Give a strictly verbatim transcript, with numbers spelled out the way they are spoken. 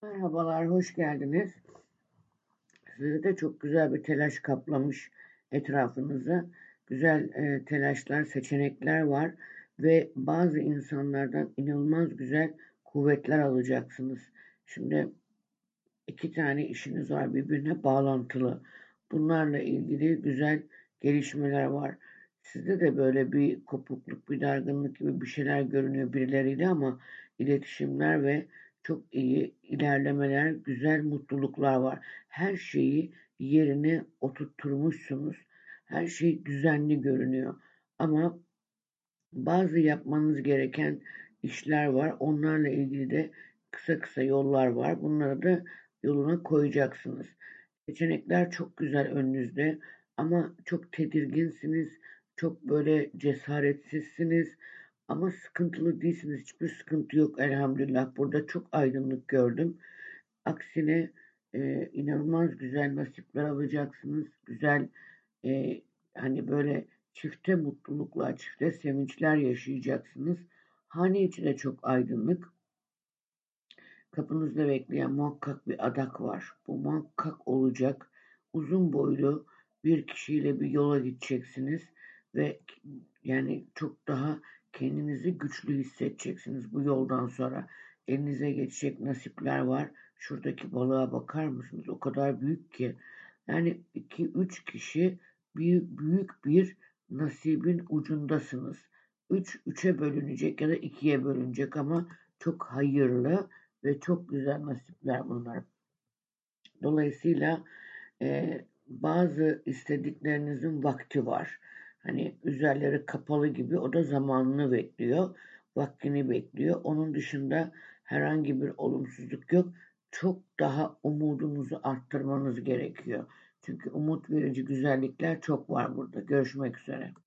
Merhabalar, hoş geldiniz. Sizi de çok güzel bir telaş kaplamış etrafınızı. Güzel e, telaşlar, seçenekler var ve bazı insanlardan inanılmaz güzel kuvvetler alacaksınız. Şimdi iki tane işiniz var birbirine bağlantılı. Bunlarla ilgili güzel gelişmeler var. Sizde de böyle bir kopukluk, bir dargınlık gibi bir şeyler görünüyor birileriyle ama iletişimler ve çok iyi ilerlemeler, güzel mutluluklar var. Her şeyi yerine oturtturmuşsunuz. Her şey düzenli görünüyor. Ama bazı yapmanız gereken işler var. Onlarla ilgili de kısa kısa yollar var. Bunları da yoluna koyacaksınız. Seçenekler çok güzel önünüzde ama çok tedirginsiniz. Çok böyle cesaretsizsiniz. Ama sıkıntılı değilsiniz. Hiçbir sıkıntı yok elhamdülillah. Burada çok aydınlık gördüm. Aksine e, inanılmaz güzel nasipler alacaksınız. Güzel e, hani böyle çifte mutluluklar, çifte sevinçler yaşayacaksınız. Hane içi de çok aydınlık. Kapınızda bekleyen muhakkak bir adak var. Bu muhakkak olacak. Uzun boylu bir kişiyle bir yola gideceksiniz ve yani çok daha kendinizi güçlü hissedeceksiniz bu yoldan sonra. Elinize geçecek nasipler var. Şuradaki balığa bakar mısınız? O kadar büyük ki. Yani iki üç kişi büyük, büyük bir nasibin ucundasınız. Üç üçe bölünecek ya da ikiye bölünecek ama çok hayırlı ve çok güzel nasipler bunlar. Dolayısıyla e, bazı istediklerinizin vakti var. Hani üzerleri kapalı gibi o da zamanını bekliyor, vaktini bekliyor. Onun dışında herhangi bir olumsuzluk yok. Çok daha umudunuzu arttırmanız gerekiyor. Çünkü umut verici güzellikler çok var burada. Görüşmek üzere.